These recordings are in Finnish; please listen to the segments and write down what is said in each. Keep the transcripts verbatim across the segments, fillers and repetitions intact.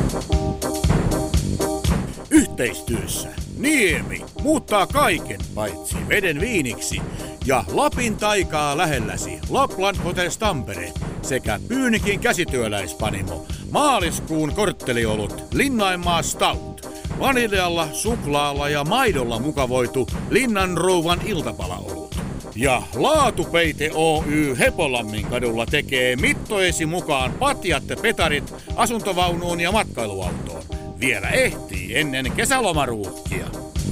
Yhteistyössä Niemi muuttaa kaiken paitsi veden viiniksi ja Lapin taikaa lähelläsi Lapland Hotels Tampere sekä Pyynikin käsityöläispanimo maaliskuun kortteliolut Linnanmaa Stout. Vaniljalla, suklaalla ja maidolla mukavoitu Linnanrouvan iltapalaolut. Ja Laatupeite Oy Hepolammin kadulla tekee mittojesi mukaan patjat ja petarit asuntovaunuun ja matkailuautoon. Vielä ehtii ennen kesälomaruuhkia.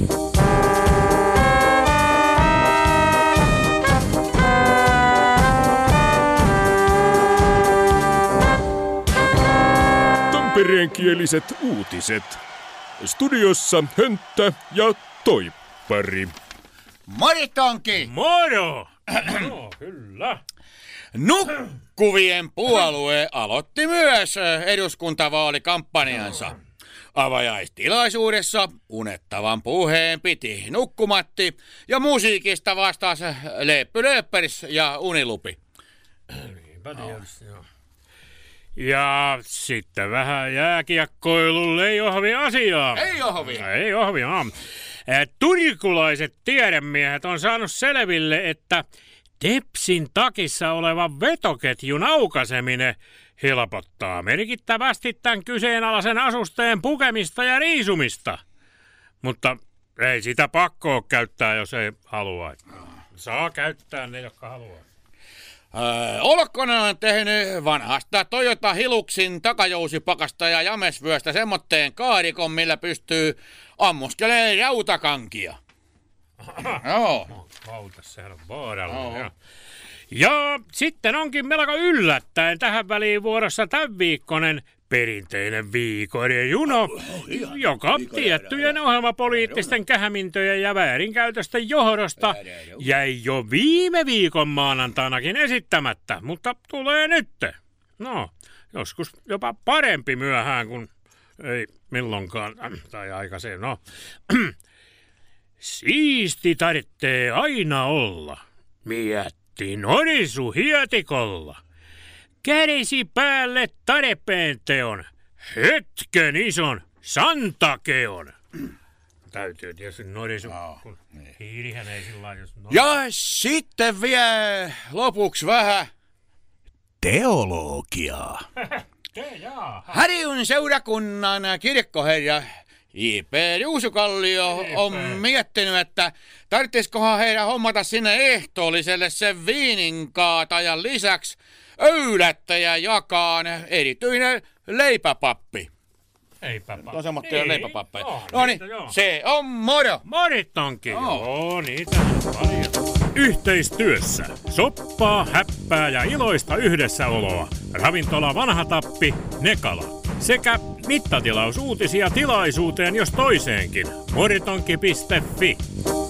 Tampereenkieliset uutiset. Studiossa Hönttä ja Toippari. Moritonki! Moro! No, kyllä. Nukkuvien puolue aloitti myös eduskuntavaalikampanjansa. Avajaistilaisuudessa unettavan puheen piti Nukkumatti ja musiikista vastasi Leppy Lööppäris ja Unilupi. Niinpä tietysti, joo. Ja sitten vähän jääkiekkoilulle ei ohvi asiaa. Ei ohvi. Ei ohvi, no. Turkulaiset tiedemiehet on saanut selville, että Tepsin takissa oleva vetoketjun aukaiseminen helpottaa merkittävästi tämän kyseenalaisen asusteen pukemista ja riisumista. Mutta ei sitä pakko käyttää, jos ei halua. Saa käyttää ne, jotka haluaa. Öö, Olkkonen on tehnyt vanhasta Toyota Hiluxin takajousipakasta ja jamesvyöstä semmoitteen kaarikon, millä pystyy ammuskelemaan rautakankia. Joo. Valtas, sehän on vaarallinen. Ja. ja sitten onkin melko yllättäen tähän väliin vuorossa tämän viikkonen perinteinen viikoiden juno, joka tiettyjen ohjelmapoliittisten kähmintöjen ja väärinkäytösten johdosta jäi jo viime viikon maanantainakin esittämättä, mutta tulee nyt. No, joskus jopa parempi myöhään kuin ei milloinkaan, tai aikaisin, no. Siisti tarvitsee aina olla, mietti Norisu hietikolla. Kädesi päälle tarpeen teon, hetken ison santakeon. Täytyy tietysti Norisu, no, kun niin. Hiirihän ei sillä lailla, jos... No. Ja sitten vielä lopuksi vähän teologiaa. Harjun seurakunnan kirkkoherra J P Ruusukallio on miettinyt, että tarvitsisikohan heidän hommata sinne ehtoolliselle sen viininkaatajan lisäksi öylättäjä jakaan erityinen leipäpappi. Leipäpappi. On semmoinen niin, leipäpappi. No, no niin, se on moro. Morit onkin. Joo, joo niitä on paljon. Yhteistyössä soppaa, häppää ja iloista yhdessäoloa. Ravintola Vanha Tappi, Nekala. Sekä mittatilausuutisia tilaisuuteen jos toiseenkin. moritonki piste fi.